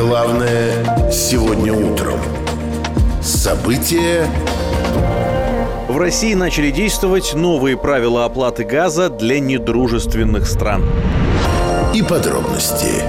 Главное сегодня утром. События. В России начали действовать новые правила оплаты газа для недружественных стран. И подробности.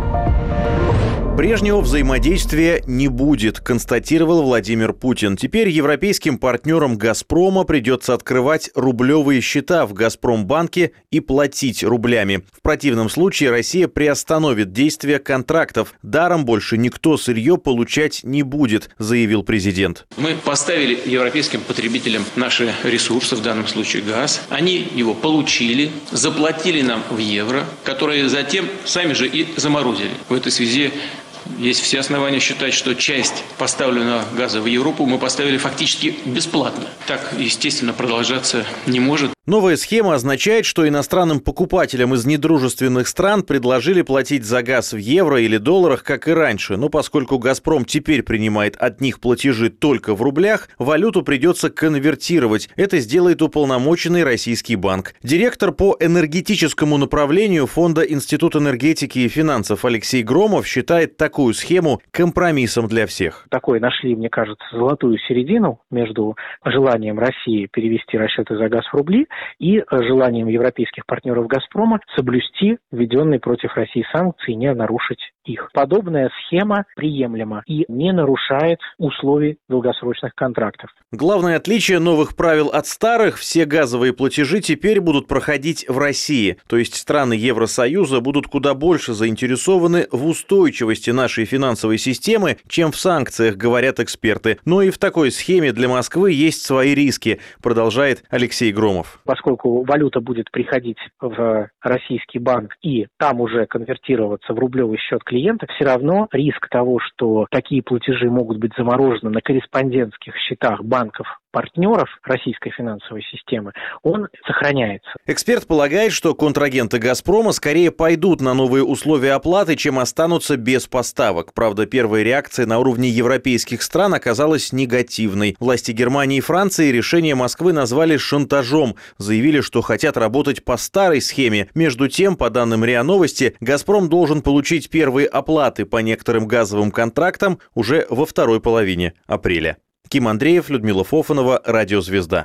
Прежнего взаимодействия не будет, констатировал Владимир Путин. Теперь европейским партнерам «Газпрома» придется открывать рублевые счета в «Газпромбанке» и платить рублями. В противном случае Россия приостановит действие контрактов. Даром больше никто сырье получать не будет, заявил президент. Мы поставили европейским потребителям наши ресурсы, в данном случае газ. Они его получили, заплатили нам в евро, которые затем сами же и заморозили. В этой связи есть все основания считать, что часть поставленного газа в Европу мы поставили фактически бесплатно. Так, естественно, продолжаться не может. Новая схема означает, что иностранным покупателям из недружественных стран предложили платить за газ в евро или долларах, как и раньше. Но поскольку «Газпром» теперь принимает от них платежи только в рублях, валюту придется конвертировать. Это сделает уполномоченный российский банк. Директор по энергетическому направлению Фонда Институт энергетики и финансов Алексей Громов считает такую схему компромиссом для всех. Такой нашли, мне кажется, золотую середину между желанием России перевести расчеты за газ в рубли и желанием европейских партнеров «Газпрома» соблюсти введенные против России санкции и не нарушить их. Подобная схема приемлема и не нарушает условий долгосрочных контрактов. Главное отличие новых правил от старых – все газовые платежи теперь будут проходить в России. То есть страны Евросоюза будут куда больше заинтересованы в устойчивости нашей финансовой системы, чем в санкциях, говорят эксперты. Но и в такой схеме для Москвы есть свои риски, продолжает Алексей Громов. Поскольку валюта будет приходить в российский банк и там уже конвертироваться в рублевый счет клиента, все равно риск того, что такие платежи могут быть заморожены на корреспондентских счетах банков-партнеров российской финансовой системы, он сохраняется. Эксперт полагает, что контрагенты «Газпрома» скорее пойдут на новые условия оплаты, чем останутся без поставок. Правда, первая реакция на уровне европейских стран оказалась негативной. Власти Германии и Франции решение Москвы назвали шантажом. Заявили, что хотят работать по старой схеме. Между тем, по данным РИА Новости, «Газпром» должен получить первые оплаты по некоторым газовым контрактам уже во второй половине апреля. Ким Андреев, Людмила Фофанова, Радио Звезда.